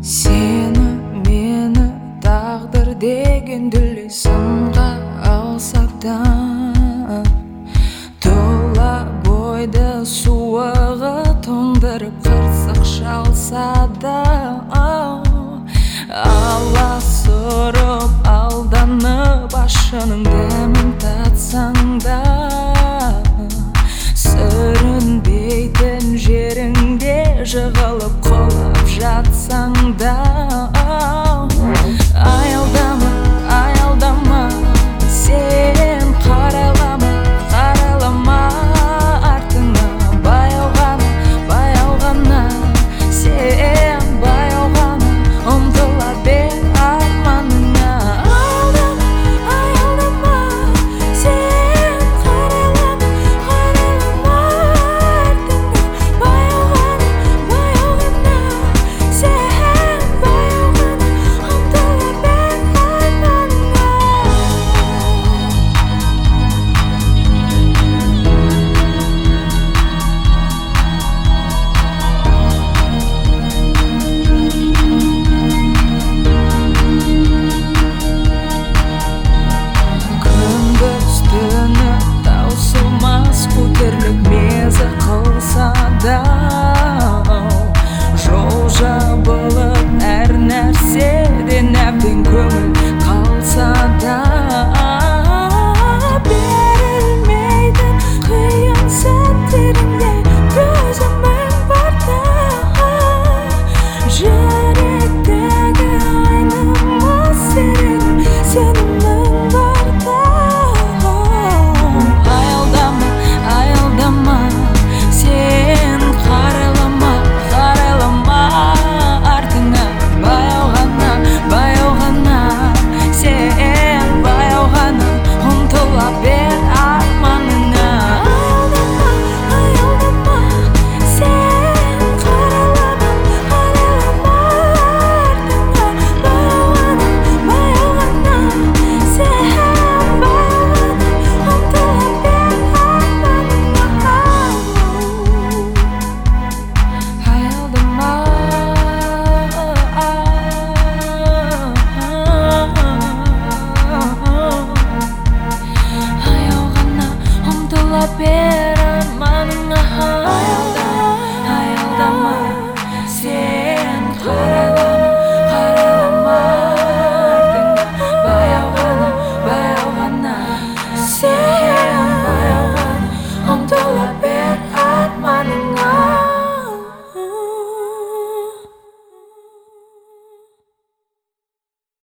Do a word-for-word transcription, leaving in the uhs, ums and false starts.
Сені мені тағдыр деген дүлей сынға алсақ та, тұла бойды суығы тоңдырып қырсық шалса да, аласұрып алданып ашының дәмін татсаң да, сүрінбейтін жеріңде жығылып құлап жатсаң да, аялдама, аялдама, сен қарайлама, қарайлама артыңа, баяу ғана, баяу ғана, сен баяу ғана ұмтыла бер арманыңа. Аялдама, аялдама, сен қарайлама, қарайлама артыңа, баяу ғана, баяу ғана, сен баяу ғана ұмтыла бер арманыңа. Күндіз-түні таусылмас көтерлік мезі қылса да, жол жабылып әр нәрседен әбден көңіл қалса да, берілмейтін қиын сәттеріңде төзімің барда,